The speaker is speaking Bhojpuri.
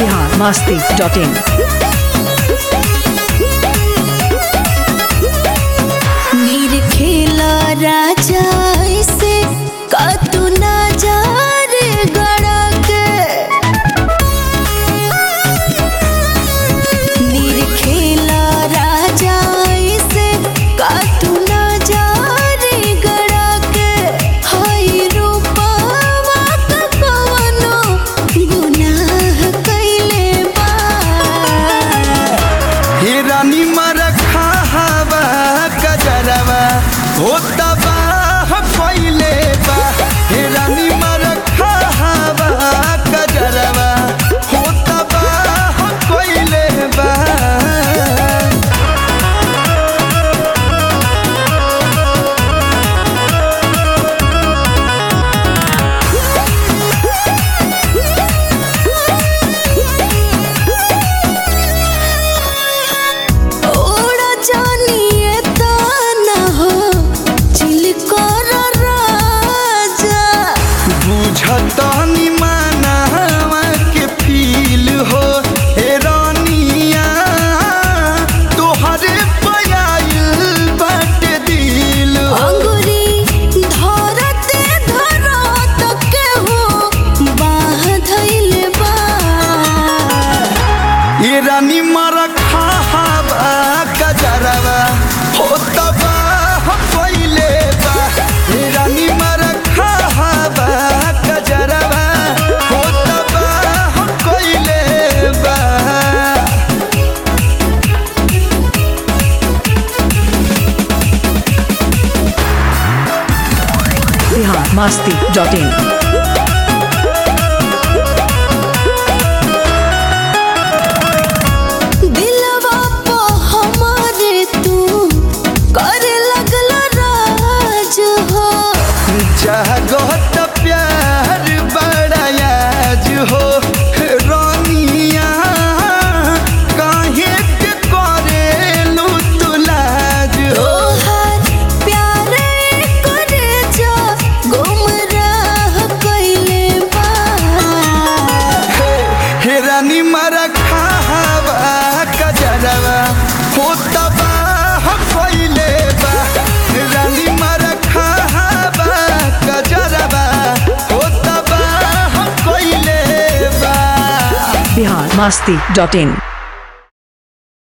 biharmasti.in नीर खेला राजा ऐसे कतू ना जा रे गड़ा के नीर खेला राजा ऐसे कतू ना जा रे गड़ा के हाय रूपवा का कवनो गुनाह कइले बा हे रानी मरखा हवा कजरवा हो तबाह फैले बा हे रानी मरखा हवा कजरवा हो तबाह फैले बा ओड़ा जानिए ताना हो चिलकोर राजा बुझतनी मानवा के फील हो हे रानिया तोहरे पयाइल बाटे दिल हो अंगुरी धरते धरत के हो बाह धइले बा ये रानी मरखा हवा कजरवा हो तबाह फैले बा ये रानी मरखा हवा कजरवा हो तबाह फैले बा biharmasti.in दिलवा पे हमारे तू करे लगल राज हो जगत प्यार बड़ा याज हो रानिया काहे के करेलू तुलाज हो तोहार प्यारे करे जा गुमराह कइले बा हे रानी मरखा हवा कजरवा हो तबाह फैले बा हे रानी मरखा हवा कजरवा हो तबाह फैले बा biharmasti.in